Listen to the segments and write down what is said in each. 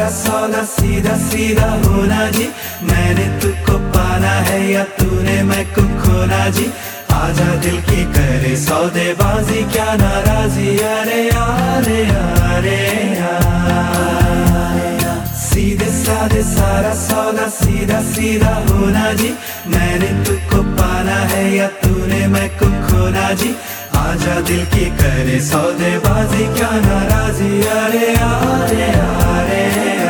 सौदा सीधा सीधा होना जी। मैंने तुझको पाना है या तूने मैं को खोना जी। आजा दिल की करे सौदेबाजी क्या नाराजी। अरे अरे अरे सीधे साधे सारा सौदा सीधा सीधा होना जी। मैंने तुझको पाना है या तूने मैं को खोना जी। आजा दिल की करे सौदेबाजी क्या नाराजी। अरे अरे अरे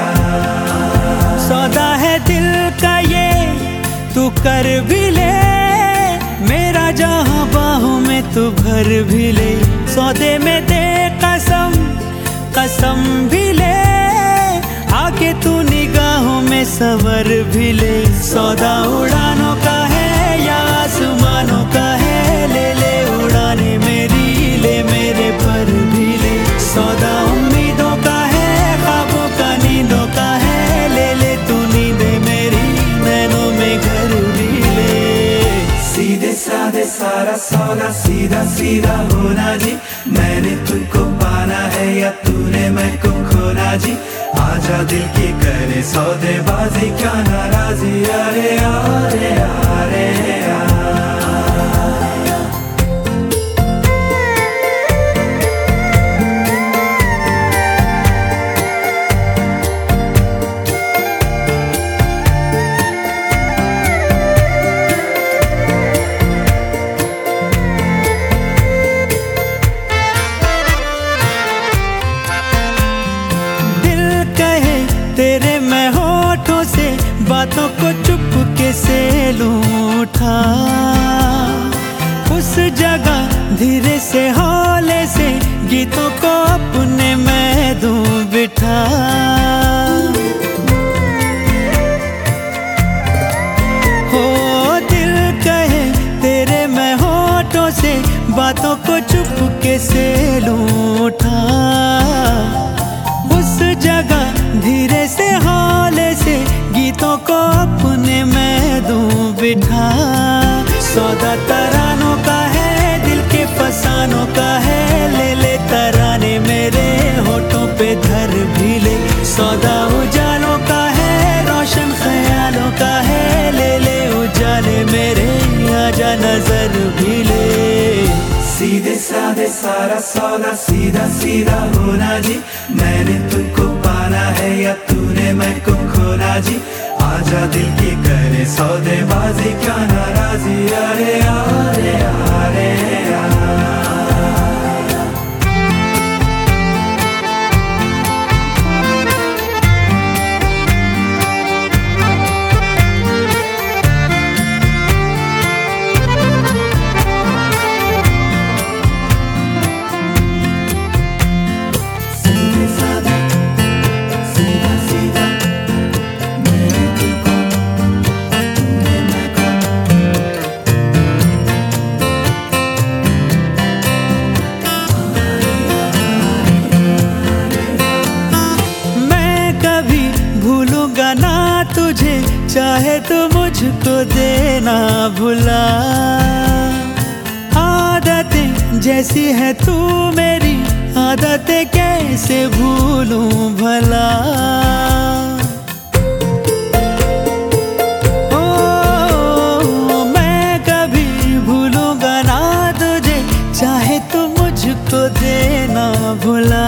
सौदा है दिल का ये तू कर भी ले, मेरा जहां बाहों में तू भर भी ले। सौदे में दे कसम कसम भी ले, आके तू निगाहों में सवर भी ले। सौदा उड़ानों का है या आसमानों का है, ले ले उड़ाने मेरी, ले मेरे पर भी ले। सौदा उम्मीदों का है, ख्वाबों का नींदों का है, ले ले तू नींदे मेरी, नैनों में घर भी ले। सीधे साधे सारा सौदा सीधा सीधा होना जी। मैंने तुझको पाना है या तूने मैं को खोना जी। आजा दिल की करे सौदेबाजी क्या नाराजी। अरे अरे अरे तेरे मैं होठों से बातों को चुपके से लूं उठा, उस जगह धीरे से हौले से गीतों को अपने मैं दूं बिठा। हो दिल कहे तेरे मैं होठों से बातों को चुपके से लूं उठा, उस जगह धीरे से हौले से गीतों को अपने मैं दूं बिठा। सौदा तरानों का है, दिल के फसानों का है, ले ले तराने मेरे होठों पे धर भी ले। सौदा उजालों का है, रोशन ख्यालों का है, ले ले उजाले मेरे, आजा नजर भी ले। सीधे साधे सारा सौदा सीधा सीधा होना जी। मैंने तुझको पाना है या तूने मैं को खोना जी। आजा दिल की करे सौदेबाजी क्या नाराजी। अरे अरे अरे भूलूंगा ना तुझे, चाहे तो मुझको देना भुला। आदतें जैसी है तू मेरी, आदतें कैसे भूलूं भला। ओ मैं कभी भूलूंगा ना तुझे, चाहे तो मुझको देना भुला।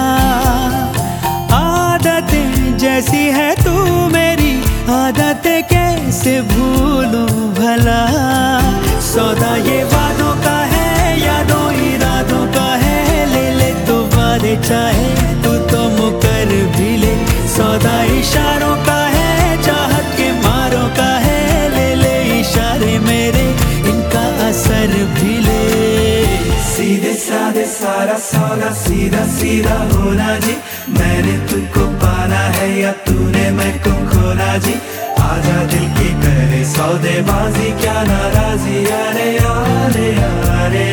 जैसी है तू मेरी, आदतें कैसे भूलूं भला। सौदा ये वादों का है, यादों इरादों का है, ले ले तो वादे चाहे तू तो मुकर भी ले। सौदा इशारों का है, चाहत के मारों का है, ले ले इशारे मेरे, इनका असर भी ले। सीधे साधे सारा सौदा सीधा सीधा होना जी। मैंने तुझको पाना है या तूने मैं को खोना जी। आजा दिल की करे सौदेबाजी क्या नाराजी। अरे अरे अरे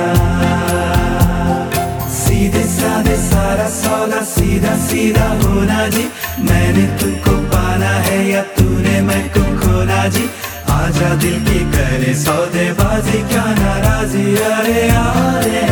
सीधे साधे सारा सौदा सीधा सीधा होना जी। मैंने तुझको पाना है या तूने मैं को खोना जी। आजा दिल की करे सौदेबाजी क्या नाराजी। अरे अरे